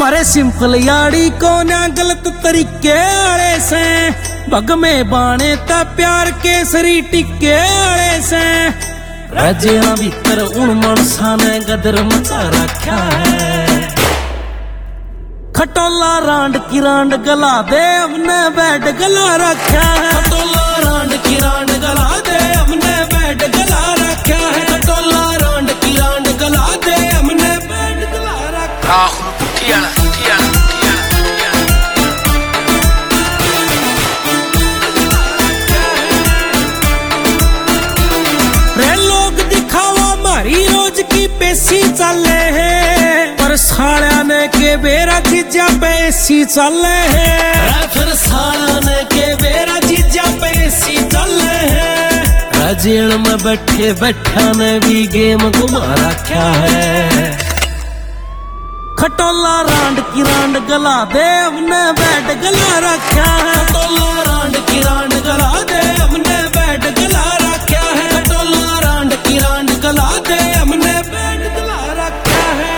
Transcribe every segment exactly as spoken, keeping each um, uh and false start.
मारे सिंपल याड़ी को ना गलत तरीके आले से भग में बाणे ता प्यार के सरी टिके आले से रजिया भीतर उन मनसा ने गदर मचा रखा है। खटोला रांड की रांड गला दे हमने बैठ गला रखा है। खटोला रांड की रांड गला दे हमने बैठ गला रखा है। खटोला रांड की रांड गला दे हमने बैठ गला रखा है। Tiana, Tiana, Tiana, रे लोग दिखावा मारी रोज की पेशी चले है पर साड़ा ने के बेरा जीजा पेशी चले है। फिर साड़ा ने के बेरा जीजा पेशी चले है। जेल में बैठे बैठा ने भी गेम घुमा रखा है। खटोला रांड की रांड गला दे हमने बैठ गला रखा है। खटोला रांड की रांड गला दे हमने बैठ गला रखा है। खटोला रांड की रांड गला दे हमने बैठ गला रखा है।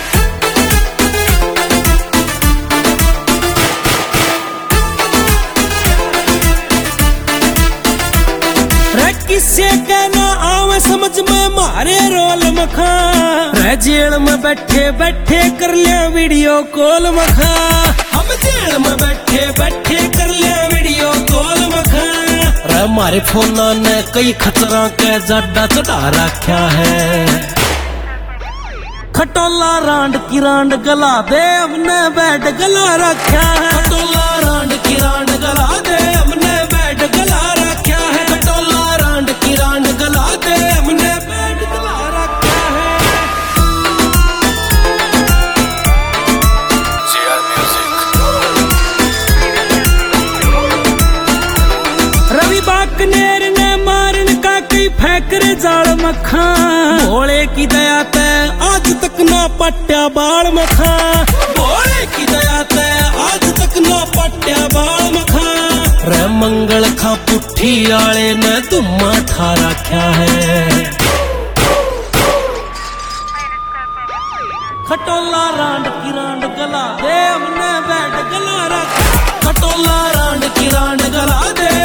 रे किसे कहना आवे समझ में मारे रोल मखा। रे जेल में बैठे बैठे कर लिया वीडियो कॉल मखा। हम जेल में बैठे बैठे कर लिया वीडियो कॉल मखा। रे मारे फोना ने कई खतरा के जड्डा चढ़ा रखा है। खटोला रांड की रांड गला दे हमने बैठ गला रखा है। खटोला रांड की रांड गला दे हमने बैठ गला रखा है। खटोला रांड की रांड गला दे हमने बैठ गला रखा है। रवि बाकनेर ने मारन का कई फेंकरे जाल मखा। भोले की दया ते आज तक ना पट्या बाल मखा। भोले की दया ते आज तक ना पट्या बाल मखा। रे मंगल खा पुट्ठी आले ने धुम्मा ठा रखा है। खटोला रांड की रांड गला दे हमने बैठ गला रखा। खटोला रांड की रांड गला दे